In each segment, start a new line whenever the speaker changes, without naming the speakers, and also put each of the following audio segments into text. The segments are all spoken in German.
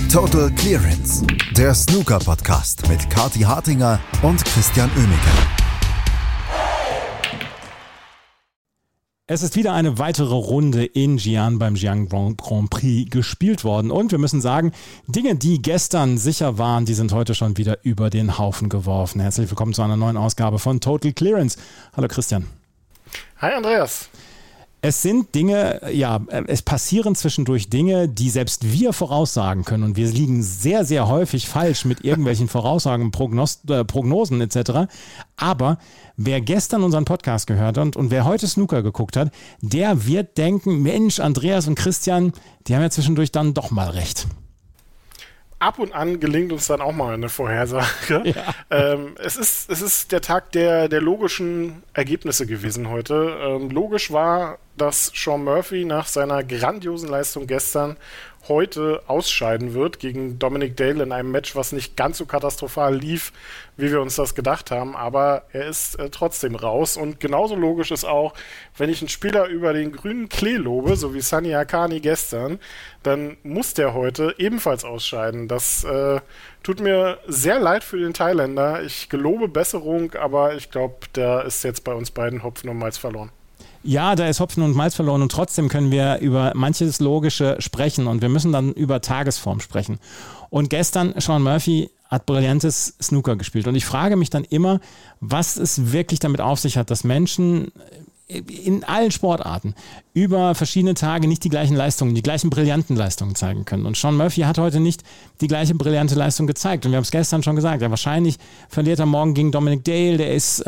Total Clearance, der Snooker-Podcast mit Kathi Hartinger und Christian Oemeke.
Es ist wieder eine weitere Runde in Xi'an beim Xi'an Grand Prix gespielt worden. Und wir müssen sagen, Dinge, die gestern sicher waren, die sind heute schon wieder über den Haufen geworfen. Herzlich willkommen zu einer neuen Ausgabe von Total Clearance. Hallo Christian.
Hi Andreas.
Es sind Dinge, es passieren zwischendurch Dinge, die selbst wir voraussagen können. Und wir liegen sehr, sehr häufig falsch mit irgendwelchen Voraussagen, Prognosen etc. Aber wer gestern unseren Podcast gehört hat und wer heute Snooker geguckt hat, der wird denken, Mensch, Andreas und Christian, die haben ja zwischendurch dann doch mal recht.
Ab und an gelingt uns dann auch mal eine Vorhersage. Ja. Es ist der Tag der logischen Ergebnisse gewesen heute. Logisch war, dass Shaun Murphy nach seiner grandiosen Leistung gestern heute ausscheiden wird gegen Dominic Dale in einem Match, was nicht ganz so katastrophal lief, wie wir uns das gedacht haben, aber er ist trotzdem raus. Und genauso logisch ist auch, wenn ich einen Spieler über den grünen Klee lobe, so wie Sunny Akani gestern, dann muss der heute ebenfalls ausscheiden. Das tut mir sehr leid für den Thailänder. Ich gelobe Besserung, aber ich glaube, da ist jetzt bei uns beiden Hopfen und Malz verloren.
Ja, da ist Hopfen und Malz verloren und trotzdem können wir über manches Logische sprechen und wir müssen dann über Tagesform sprechen. Und gestern, Shaun Murphy hat brillantes Snooker gespielt und ich frage mich dann immer, was es wirklich damit auf sich hat, dass Menschen in allen Sportarten über verschiedene Tage nicht die gleichen Leistungen, die gleichen brillanten Leistungen zeigen können. Und Shaun Murphy hat heute nicht die gleiche brillante Leistung gezeigt. Und wir haben es gestern schon gesagt, ja, wahrscheinlich verliert er morgen gegen Dominic Dale, der ist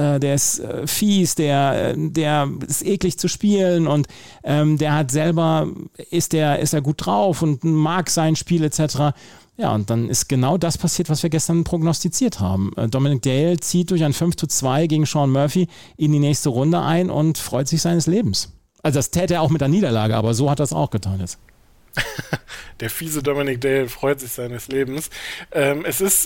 fies, der ist eklig zu spielen und der hat selber, ist er gut drauf und mag sein Spiel etc. Ja, und dann ist genau das passiert, was wir gestern prognostiziert haben. Dominic Dale zieht durch ein 5:2 gegen Shaun Murphy in die nächste Runde ein und freut sich seines Lebens. Also das täte er auch mit der Niederlage, aber so hat er es auch getan jetzt.
Der fiese Dominic Dale freut sich seines Lebens. Es ist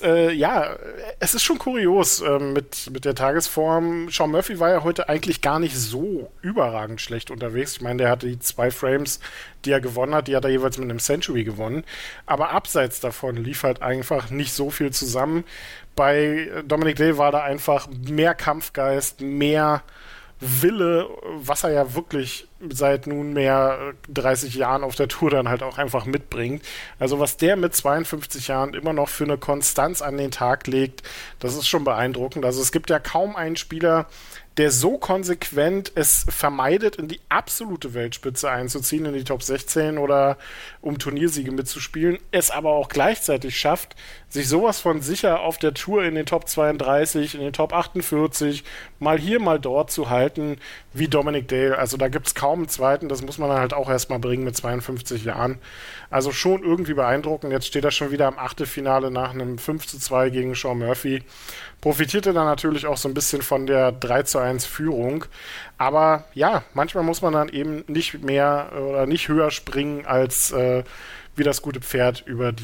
schon kurios mit der Tagesform. Shaun Murphy war ja heute eigentlich gar nicht so überragend schlecht unterwegs. Ich meine, der hatte die 2 Frames, die er gewonnen hat, die hat er jeweils mit einem Century gewonnen. Aber abseits davon lief halt einfach nicht so viel zusammen. Bei Dominic Dale war da einfach mehr Kampfgeist, mehr Wille, was er ja wirklich seit nunmehr 30 Jahren auf der Tour dann halt auch einfach mitbringt. Also was der mit 52 Jahren immer noch für eine Konstanz an den Tag legt, das ist schon beeindruckend. Also es gibt ja kaum einen Spieler, der so konsequent es vermeidet, in die absolute Weltspitze einzuziehen, in die Top 16 oder um Turniersiege mitzuspielen, es aber auch gleichzeitig schafft, sich sowas von sicher auf der Tour in den Top 32, in den Top 48, mal hier, mal dort zu halten, wie Dominic Dale. Also da gibt es kaum einen zweiten, das muss man halt auch erstmal bringen mit 52 Jahren. Also schon irgendwie beeindruckend. Jetzt steht er schon wieder im Achtelfinale nach einem 5:2 gegen Shaun Murphy. Profitierte dann natürlich auch so ein bisschen von der 3:1 Führung. Aber ja, manchmal muss man dann eben nicht mehr oder nicht höher springen als wie das gute Pferd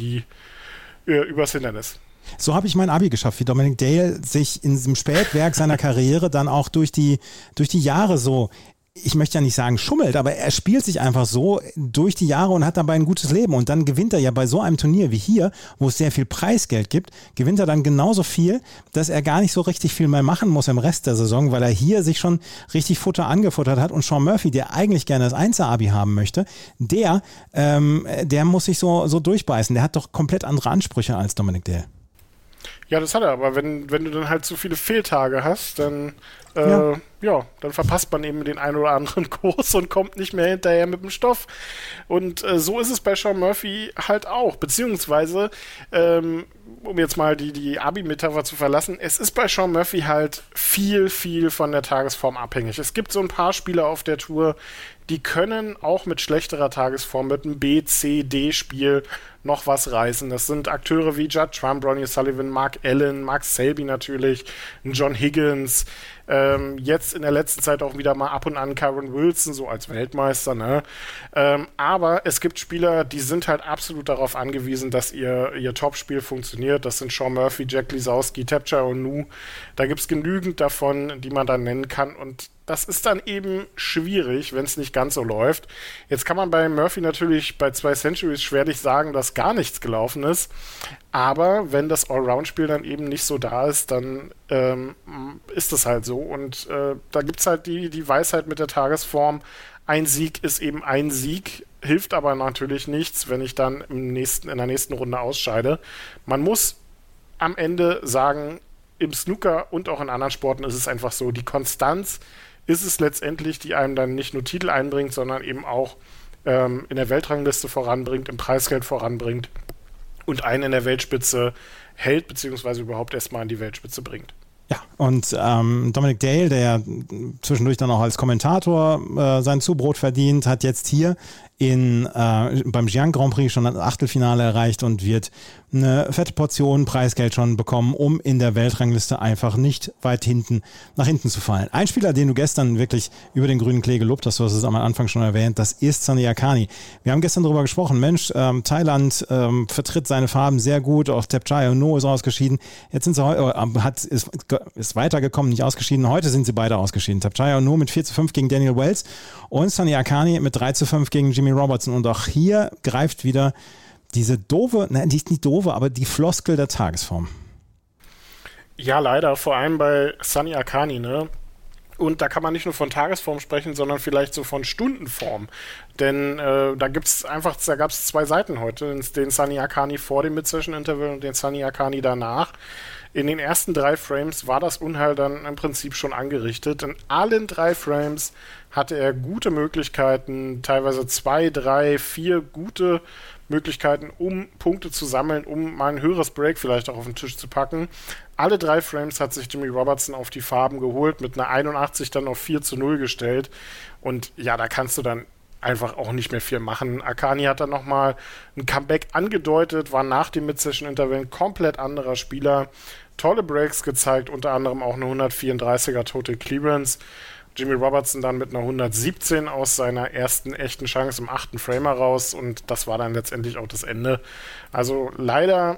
übers Hindernis.
So habe ich mein Abi geschafft, wie Dominic Dale sich in diesem Spätwerk seiner Karriere dann auch durch die Jahre so, ich möchte ja nicht sagen schummelt, aber er spielt sich einfach so durch die Jahre und hat dabei ein gutes Leben. Und dann gewinnt er ja bei so einem Turnier wie hier, wo es sehr viel Preisgeld gibt, gewinnt er dann genauso viel, dass er gar nicht so richtig viel mehr machen muss im Rest der Saison, weil er hier sich schon richtig Futter angefuttert hat. Und Shaun Murphy, der eigentlich gerne das Einser-Abi haben möchte, der muss sich so durchbeißen. Der hat doch komplett andere Ansprüche als Dominic Dale.
Ja, das hat er, aber wenn du dann halt so viele Fehltage hast, dann dann verpasst man eben den einen oder anderen Kurs und kommt nicht mehr hinterher mit dem Stoff. Und so ist es bei Shaun Murphy halt auch. Beziehungsweise, um jetzt mal die Abi-Metapher zu verlassen, es ist bei Shaun Murphy halt viel, viel von der Tagesform abhängig. Es gibt so ein paar Spieler auf der Tour, die können auch mit schlechterer Tagesform, mit einem B, C, D-Spiel noch was reißen. Das sind Akteure wie Judd Trump, Ronnie Sullivan, Mark Allen, Mark Selby natürlich, John Higgins. Jetzt in der letzten Zeit auch wieder mal ab und an Kyron Wilson, so als Weltmeister, ne? Aber es gibt Spieler, die sind halt absolut darauf angewiesen, dass ihr Topspiel funktioniert. Das sind Sean Murphy, Jack Lisowski, Tapchai Onu. Da gibt es genügend davon, die man dann nennen kann. Und das ist dann eben schwierig, wenn es nicht ganz so läuft. Jetzt kann man bei Murphy natürlich bei 2 Centuries schwerlich sagen, dass gar nichts gelaufen ist. Aber wenn das Allround-Spiel dann eben nicht so da ist, dann ist das halt so. Und da gibt es halt die Weisheit mit der Tagesform. Ein Sieg ist eben ein Sieg, hilft aber natürlich nichts, wenn ich dann in der nächsten Runde ausscheide. Man muss am Ende sagen, im Snooker und auch in anderen Sporten ist es einfach so, die Konstanz ist es letztendlich, die einem dann nicht nur Titel einbringt, sondern eben auch in der Weltrangliste voranbringt, im Preisgeld voranbringt und einen in der Weltspitze hält, beziehungsweise überhaupt erstmal an die Weltspitze bringt.
Ja, und Dominic Dale, der ja zwischendurch dann auch als Kommentator sein Zubrot verdient, hat jetzt hier beim Xi'an Grand Prix schon ein Achtelfinale erreicht und wird eine fette Portion Preisgeld schon bekommen, um in der Weltrangliste einfach nicht weit nach hinten zu fallen. Ein Spieler, den du gestern wirklich über den grünen Klee gelobt hast, du hast es am Anfang schon erwähnt, das ist Sunny Akani. Wir haben gestern darüber gesprochen, Mensch, Thailand vertritt seine Farben sehr gut, auch Tapchai Onu ist ausgeschieden. Jetzt sind sie ist weitergekommen, nicht ausgeschieden. Heute sind sie beide ausgeschieden. Tapchai Onu mit 4:5 gegen Daniel Wells und Sunny Akani mit 3:5 gegen Jimmy Robertson. Und auch hier greift wieder diese doofe, nein, die ist nicht doofe, aber die Floskel der Tagesform.
Ja, leider, vor allem bei Sunny Akani, ne? Und da kann man nicht nur von Tagesform sprechen, sondern vielleicht so von Stundenform. Denn da gab es 2 Seiten heute, den Sunny Akani vor dem Mid-Session-Interval und den Sunny Akani danach. In den ersten 3 Frames war das Unheil dann im Prinzip schon angerichtet. In allen 3 Frames hatte er gute Möglichkeiten, teilweise 2, 3, 4 gute Möglichkeiten, um Punkte zu sammeln, um mal ein höheres Break vielleicht auch auf den Tisch zu packen. Alle 3 Frames hat sich Jimmy Robertson auf die Farben geholt, mit einer 81 dann auf 4:0 gestellt. Und ja, da kannst du dann einfach auch nicht mehr viel machen. Akani hat dann nochmal ein Comeback angedeutet, war nach dem Mid-Session-Interval ein komplett anderer Spieler. Tolle Breaks gezeigt, unter anderem auch eine 134er Total Clearance. Jimmy Robertson dann mit einer 117 aus seiner ersten echten Chance im 8. Frame heraus und das war dann letztendlich auch das Ende. Also leider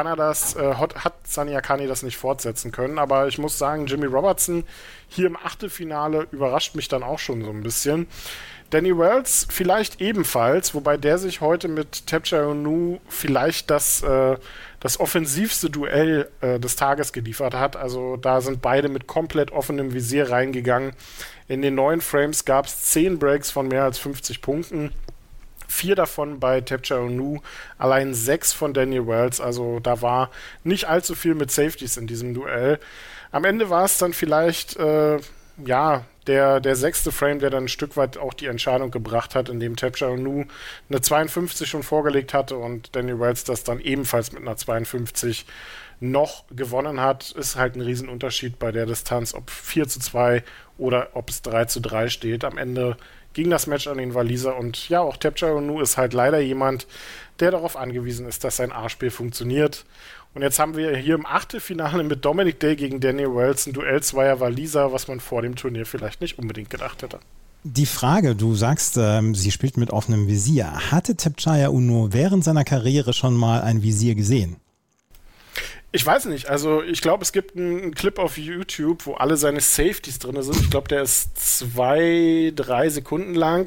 hat Sunny Akani das nicht fortsetzen können, aber ich muss sagen, Jimmy Robertson hier im Achtelfinale überrascht mich dann auch schon so ein bisschen. Danny Wells vielleicht ebenfalls, wobei der sich heute mit Tapchai Onu vielleicht das offensivste Duell des Tages geliefert hat. Also da sind beide mit komplett offenem Visier reingegangen. In den 9 Frames gab es 10 Breaks von mehr als 50 Punkten. 4 davon bei Tapchai Onu, allein 6 von Daniel Wells. Also da war nicht allzu viel mit Safeties in diesem Duell. Am Ende war es dann vielleicht der 6. Frame, der dann ein Stück weit auch die Entscheidung gebracht hat, in dem Tapchai Onu eine 52 schon vorgelegt hatte und Daniel Wells das dann ebenfalls mit einer 52 noch gewonnen hat. Ist halt ein Riesenunterschied bei der Distanz, ob 4:2 oder ob es 3:3 steht. Am Ende ging das Match an den Waliser und ja, auch Tapchai Onu ist halt leider jemand, der darauf angewiesen ist, dass sein A-Spiel funktioniert. Und jetzt haben wir hier im Achtelfinale mit Dominic Dale gegen Daniel Wells ein Duell zweier Waliser, was man vor dem Turnier vielleicht nicht unbedingt gedacht hätte.
Die Frage, du sagst, sie spielt mit offenem Visier. Hatte Tapchai Onu während seiner Karriere schon mal ein Visier gesehen?
Ich weiß nicht, also ich glaube, es gibt einen Clip auf YouTube, wo alle seine Safeties drin sind. Ich glaube, der ist 2-3 Sekunden lang.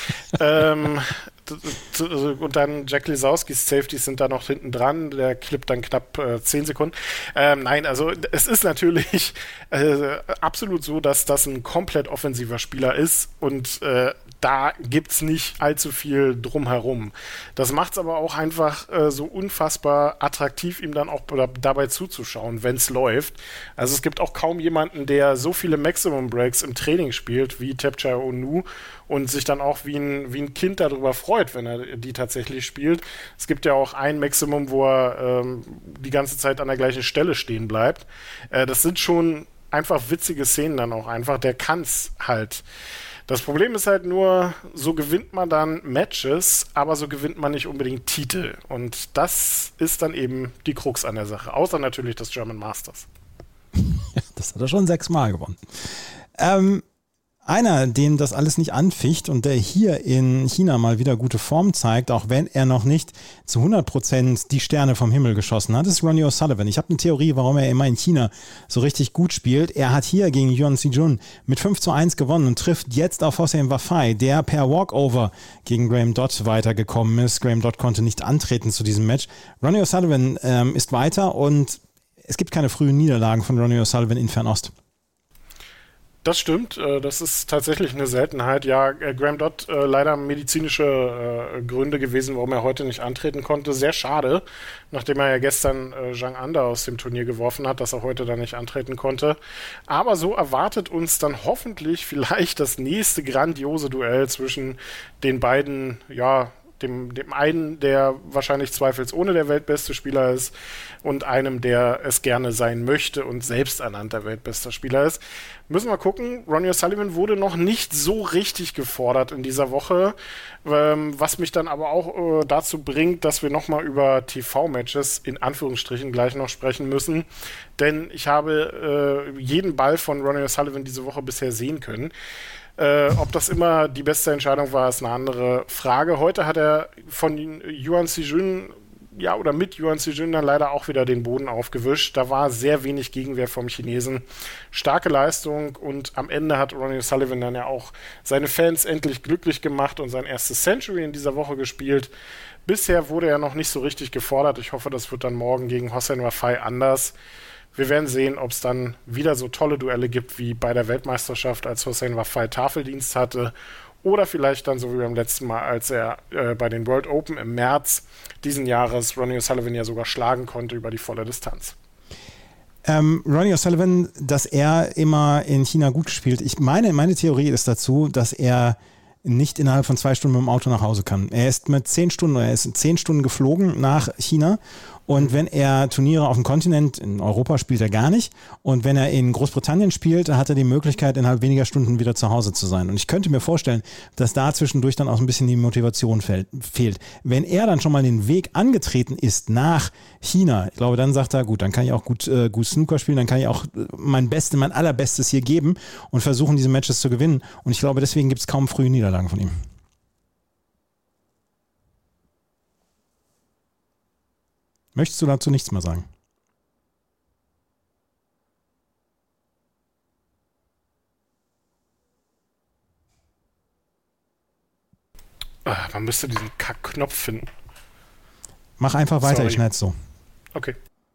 Und dann Jack Lisowskis Safeties sind da noch hinten dran. Der Clip dann knapp 10 Sekunden. Nein, also es ist natürlich absolut so, dass das ein komplett offensiver Spieler ist und da gibt's nicht allzu viel drumherum. Das macht's aber auch einfach so unfassbar attraktiv, ihm dann auch dabei zuzuschauen, wenn's läuft. Also es gibt auch kaum jemanden, der so viele Maximum Breaks im Training spielt wie Tapchai Onu und sich dann auch wie ein Kind darüber freut, wenn er die tatsächlich spielt. Es gibt ja auch ein Maximum, wo er die ganze Zeit an der gleichen Stelle stehen bleibt. Das sind schon einfach witzige Szenen dann auch einfach. Der kann's halt. Das Problem ist halt nur, so gewinnt man dann Matches, aber so gewinnt man nicht unbedingt Titel. Und das ist dann eben die Krux an der Sache. Außer natürlich das German Masters.
Das hat er schon 6-mal gewonnen. Einer, den das alles nicht anficht und der hier in China mal wieder gute Form zeigt, auch wenn er noch nicht zu 100% die Sterne vom Himmel geschossen hat, ist Ronnie O'Sullivan. Ich habe eine Theorie, warum er immer in China so richtig gut spielt. Er hat hier gegen Yuan Sijun mit 5-1 gewonnen und trifft jetzt auf Hossein Wafai, der per Walkover gegen Graham Dodd weitergekommen ist. Graham Dodd konnte nicht antreten zu diesem Match. Ronnie O'Sullivan ist weiter und es gibt keine frühen Niederlagen von Ronnie O'Sullivan in Fernost.
Das stimmt, das ist tatsächlich eine Seltenheit. Ja, Graham Dodd, leider medizinische Gründe gewesen, warum er heute nicht antreten konnte. Sehr schade, nachdem er ja gestern Zhang Anda aus dem Turnier geworfen hat, dass er heute dann nicht antreten konnte. Aber so erwartet uns dann hoffentlich vielleicht das nächste grandiose Duell zwischen den beiden, ja, dem einen, der wahrscheinlich zweifelsohne der weltbeste Spieler ist und einem, der es gerne sein möchte und selbsternannter weltbester Spieler ist. Müssen wir gucken. Ronnie O'Sullivan wurde noch nicht so richtig gefordert in dieser Woche, was mich dann aber auch dazu bringt, dass wir nochmal über TV-Matches in Anführungsstrichen gleich noch sprechen müssen, denn ich habe jeden Ball von Ronnie O'Sullivan diese Woche bisher sehen können. Ob das immer die beste Entscheidung war, ist eine andere Frage. Heute hat er von Yuan Sijun, ja, oder mit Yuan Sijun dann leider auch wieder den Boden aufgewischt. Da war sehr wenig Gegenwehr vom Chinesen. Starke Leistung und am Ende hat Ronnie O'Sullivan dann ja auch seine Fans endlich glücklich gemacht und sein erstes Century in dieser Woche gespielt. Bisher wurde er noch nicht so richtig gefordert. Ich hoffe, das wird dann morgen gegen Hossein Wafai anders. Wir werden sehen, ob es dann wieder so tolle Duelle gibt wie bei der Weltmeisterschaft, als Hossein Wafai Tafeldienst hatte. Oder vielleicht dann so wie beim letzten Mal, als er bei den World Open im März diesen Jahres Ronnie O'Sullivan ja sogar schlagen konnte über die volle Distanz.
Ronnie O'Sullivan, dass er immer in China gut gespielt. Meine Theorie ist dazu, dass er nicht innerhalb von 2 Stunden mit dem Auto nach Hause kann. Er ist in 10 Stunden geflogen nach China. Und wenn er Turniere auf dem Kontinent, in Europa spielt er gar nicht. Und wenn er in Großbritannien spielt, hat er die Möglichkeit, innerhalb weniger Stunden wieder zu Hause zu sein. Und ich könnte mir vorstellen, dass da zwischendurch dann auch ein bisschen die Motivation fehlt. Wenn er dann schon mal den Weg angetreten ist nach China, ich glaube, dann sagt er, gut, dann kann ich auch gut Snooker spielen, dann kann ich auch mein Allerbestes hier geben und versuchen, diese Matches zu gewinnen. Und ich glaube, deswegen gibt es kaum frühe Niederlagen von ihm. Möchtest du dazu nichts mehr sagen?
Man müsste diesen Kack-Knopf finden.
Mach einfach weiter, ich schneid's so.
Okay.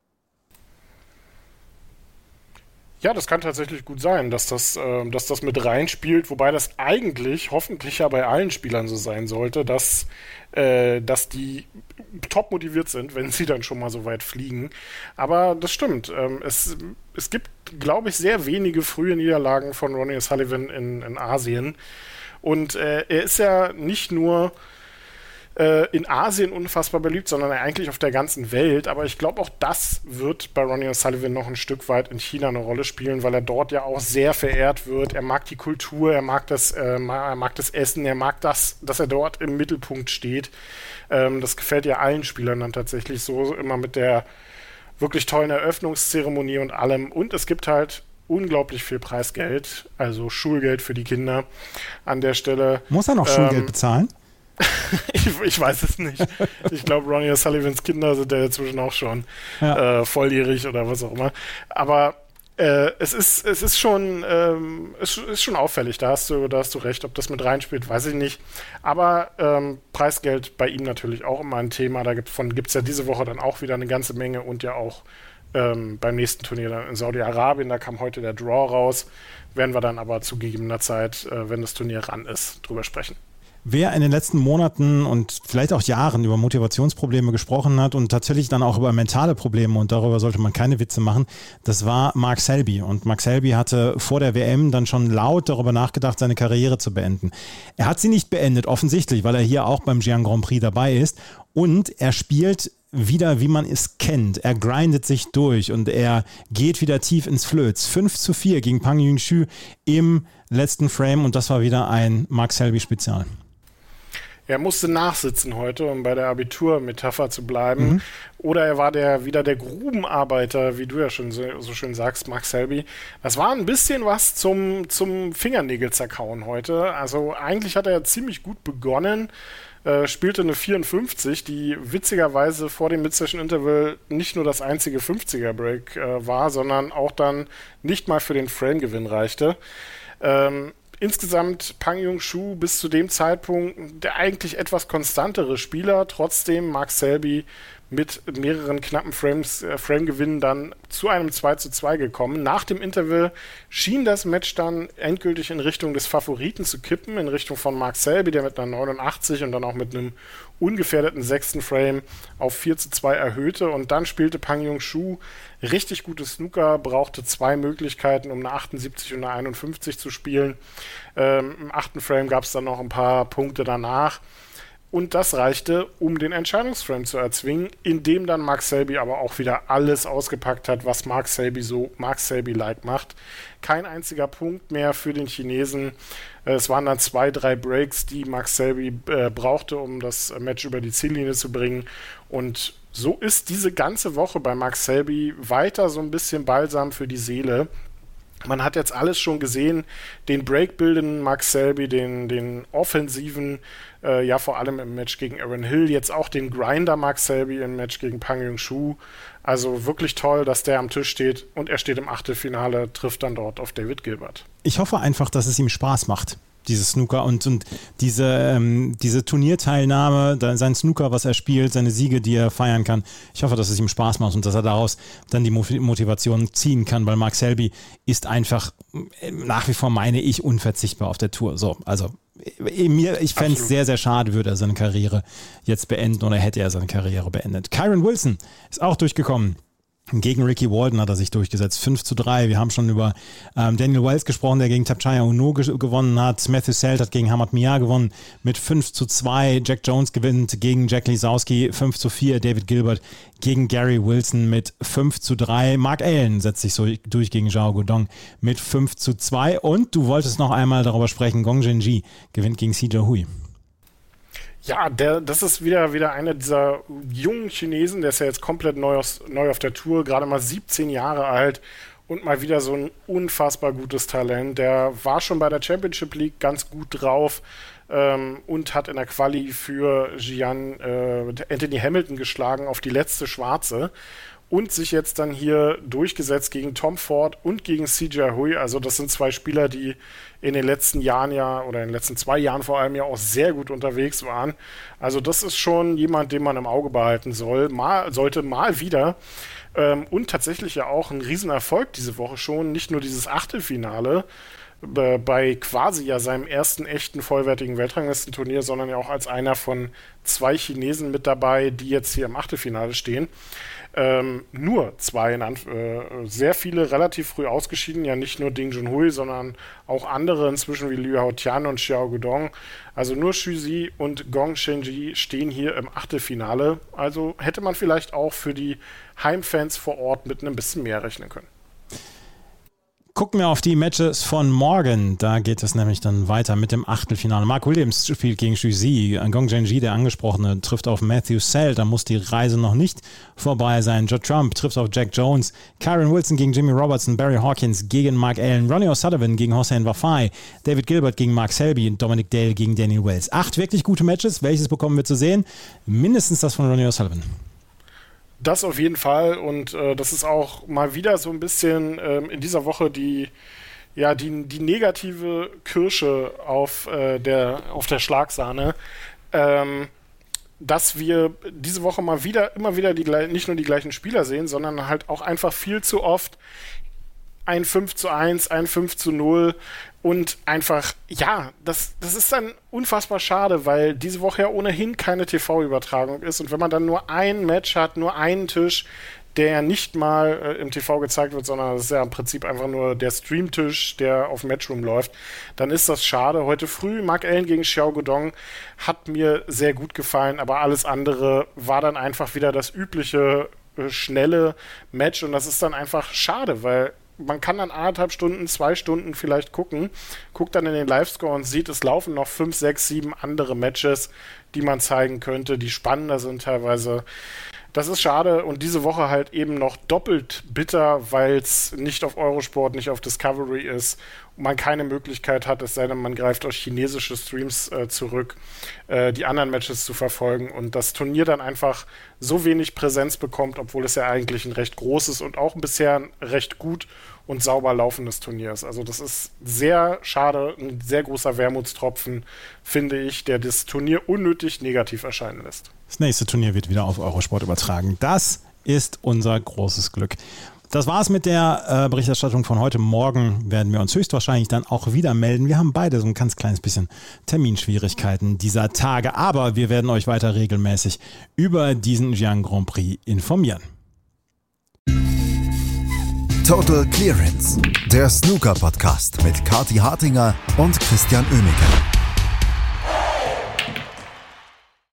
Ja, das kann tatsächlich gut sein, dass das mit reinspielt, wobei das eigentlich hoffentlich ja bei allen Spielern so sein sollte, dass die top motiviert sind, wenn sie dann schon mal so weit fliegen. Aber das stimmt. Es gibt, glaube ich, sehr wenige frühe Niederlagen von Ronnie O'Sullivan in Asien. Und er ist ja nicht nur in Asien unfassbar beliebt, sondern eigentlich auf der ganzen Welt. Aber ich glaube, auch das wird bei Ronnie O'Sullivan noch ein Stück weit in China eine Rolle spielen, weil er dort ja auch sehr verehrt wird. Er mag die Kultur, er mag das Essen, er mag das, dass er dort im Mittelpunkt steht. Das gefällt ja allen Spielern dann tatsächlich so, immer mit der wirklich tollen Eröffnungszeremonie und allem. Und es gibt halt unglaublich viel Preisgeld, also Schulgeld für die Kinder an der Stelle.
Muss er noch Schulgeld bezahlen?
Ich weiß es nicht. Ich glaube, Ronnie O'Sullivans Kinder sind ja inzwischen auch schon volljährig oder was auch immer. Aber es ist schon auffällig. Da hast du recht. Ob das mit reinspielt, weiß ich nicht. Aber Preisgeld bei ihm natürlich auch immer ein Thema. Davon gibt es ja diese Woche dann auch wieder eine ganze Menge und ja auch beim nächsten Turnier dann in Saudi-Arabien. Da kam heute der Draw raus. Werden wir dann aber zu gegebener Zeit, wenn das Turnier ran ist, drüber sprechen.
Wer in den letzten Monaten und vielleicht auch Jahren über Motivationsprobleme gesprochen hat und tatsächlich dann auch über mentale Probleme, und darüber sollte man keine Witze machen, das war Mark Selby. Und Mark Selby hatte vor der WM dann schon laut darüber nachgedacht, seine Karriere zu beenden. Er hat sie nicht beendet, offensichtlich, weil er hier auch beim Xi'an Grand Prix dabei ist. Und er spielt wieder, wie man es kennt. Er grindet sich durch und er geht wieder tief ins Flöz. 5-4 gegen Pang Yunshu im letzten Frame und das war wieder ein Mark Selby-Spezial.
er musste nachsitzen heute, um bei der Abiturmetapher zu bleiben. Oder er war wieder der Grubenarbeiter, wie du ja schon so schön sagst, Mark Selby. Das war ein bisschen was zum Fingernägel zerkauen heute. Also eigentlich hat er ziemlich gut begonnen, spielte eine 54, die witzigerweise vor dem Mid-Session-Interval nicht nur das einzige 50er-Break war, sondern auch dann nicht mal für den Frame-Gewinn reichte. Insgesamt Pang Jung-Soo bis zu dem Zeitpunkt der eigentlich etwas konstantere Spieler, trotzdem Mark Selby mit mehreren knappen Frame-Gewinnen dann zu einem 2:2 gekommen. Nach dem Interval schien das Match dann endgültig in Richtung des Favoriten zu kippen, in Richtung von Mark Selby, der mit einer 89 und dann auch mit einem ungefährdeten 6. Frame auf 4:2 erhöhte. Und dann spielte Pang Jung-Soo richtig gutes Snooker, brauchte 2 Möglichkeiten, um eine 78 und eine 51 zu spielen. Im 8. Frame gab es dann noch ein paar Punkte danach. Und das reichte, um den Entscheidungsframe zu erzwingen, indem dann Mark Selby aber auch wieder alles ausgepackt hat, was Mark Selby so Mark Selby-like macht. Kein einziger Punkt mehr für den Chinesen. Es waren dann 2, 3 Breaks, die Mark Selby brauchte, um das Match über die Ziellinie zu bringen. Und so ist diese ganze Woche bei Mark Selby weiter so ein bisschen Balsam für die Seele. Man hat jetzt alles schon gesehen, den breakbildenden Mark Selby, den offensiven, ja vor allem im Match gegen Aaron Hill, jetzt auch den Grinder Mark Selby im Match gegen Pang Jung-Soo. Also wirklich toll, dass der am Tisch steht und er steht im Achtelfinale, trifft dann dort auf David Gilbert.
Ich hoffe einfach, dass es ihm Spaß macht, dieses Snooker und diese Turnierteilnahme, sein Snooker, was er spielt, seine Siege, die er feiern kann. Ich hoffe, dass es ihm Spaß macht und dass er daraus dann die Motivation ziehen kann, weil Mark Selby ist einfach nach wie vor, meine ich, unverzichtbar auf der Tour. So, also ich fände es sehr, sehr schade, würde er seine Karriere jetzt beenden oder hätte er seine Karriere beendet. Kyron Wilson ist auch durchgekommen. Gegen Ricky Walden hat er sich durchgesetzt. 5:3. Wir haben schon über Daniel Wells gesprochen, der gegen Tapchaya Uno gewonnen hat. Matthew Selt hat gegen Hamad Mia gewonnen mit 5:2. Jack Jones gewinnt gegen Jack Lisowski 5:4. David Gilbert gegen Gary Wilson mit 5:3. Mark Allen setzt sich so durch gegen Zhao Guodong mit 5:2. Und du wolltest noch einmal darüber sprechen, Gong Zhenji gewinnt gegen Si Jiahui.
Ja, das ist wieder einer dieser jungen Chinesen, der ist ja jetzt komplett neu auf der Tour, gerade mal 17 Jahre alt und mal wieder so ein unfassbar gutes Talent. Der war schon bei der Championship League ganz gut drauf und hat in der Quali für Anthony Hamilton geschlagen auf die letzte Schwarze und sich jetzt dann hier durchgesetzt gegen Tom Ford und gegen Si Jiahui. Also das sind 2 Spieler, die in den letzten Jahren oder in den letzten 2 Jahren vor allem ja auch sehr gut unterwegs waren. Also das ist schon jemand, den man im Auge behalten sollte mal wieder. Und tatsächlich ja auch ein Riesenerfolg diese Woche schon. Nicht nur dieses Achtelfinale bei quasi ja seinem ersten echten vollwertigen Weltranglistenturnier, sondern ja auch als einer von 2 Chinesen mit dabei, die jetzt hier im Achtelfinale stehen. Nur 2, sehr viele relativ früh ausgeschieden, ja nicht nur Ding Junhui, sondern auch andere inzwischen wie Liu Haotian und Xiao Guodong. Also nur Xu Zi und Gong Zhenji stehen hier im Achtelfinale. Also hätte man vielleicht auch für die Heimfans vor Ort mit einem bisschen mehr rechnen können.
Gucken wir auf die Matches von morgen. Da geht es nämlich dann weiter mit dem Achtelfinale. Mark Williams spielt gegen Xu Zi. Gong Zhenji, der Angesprochene, trifft auf Matthew Selt. Da muss die Reise noch nicht vorbei sein. Judd Trump trifft auf Jack Jones. Kyron Wilson gegen Jimmy Robertson. Barry Hawkins gegen Mark Allen. Ronnie O'Sullivan gegen Hossein Wafai. David Gilbert gegen Mark Selby. Und Dominic Dale gegen Daniel Wells. 8 wirklich gute Matches. Welches bekommen wir zu sehen? Mindestens das von Ronnie O'Sullivan.
Das auf jeden Fall und das ist auch mal wieder so ein bisschen in dieser Woche die negative Kirsche auf der Schlagsahne, dass wir diese Woche immer wieder nicht nur die gleichen Spieler sehen, sondern halt auch einfach viel zu oft ein 5:1, ein 5:0 und einfach, ja, das ist dann unfassbar schade, weil diese Woche ja ohnehin keine TV-Übertragung ist und wenn man dann nur ein Match hat, nur einen Tisch, der nicht mal im TV gezeigt wird, sondern das ist ja im Prinzip einfach nur der Streamtisch, der auf Matchroom läuft, dann ist das schade. Heute früh Mark Allen gegen Xiao Guodong hat mir sehr gut gefallen, aber alles andere war dann einfach wieder das übliche schnelle Match und das ist dann einfach schade, weil man kann dann 1,5 Stunden, 2 Stunden vielleicht gucken, guckt dann in den Livescore und sieht, es laufen noch 5, 6, 7 andere Matches, die man zeigen könnte, die spannender sind teilweise. Das ist schade und diese Woche halt eben noch doppelt bitter, weil es nicht auf Eurosport, nicht auf Discovery ist und man keine Möglichkeit hat, es sei denn, man greift auf chinesische Streams zurück, die anderen Matches zu verfolgen und das Turnier dann einfach so wenig Präsenz bekommt, obwohl es ja eigentlich ein recht großes und auch bisher ein recht gut und sauber laufendes Turnier ist. Also das ist sehr schade, ein sehr großer Wermutstropfen, finde ich, der das Turnier unnötig negativ erscheinen lässt.
Das nächste Turnier wird wieder auf Eurosport übertragen. Das ist unser großes Glück. Das war's mit der Berichterstattung von heute. Morgen werden wir uns höchstwahrscheinlich dann auch wieder melden. Wir haben beide so ein ganz kleines bisschen Terminschwierigkeiten dieser Tage, aber wir werden euch weiter regelmäßig über diesen Jiang Grand Prix informieren.
Total Clearance, der Snooker-Podcast mit Kathi Hartinger und Christian Oemeke.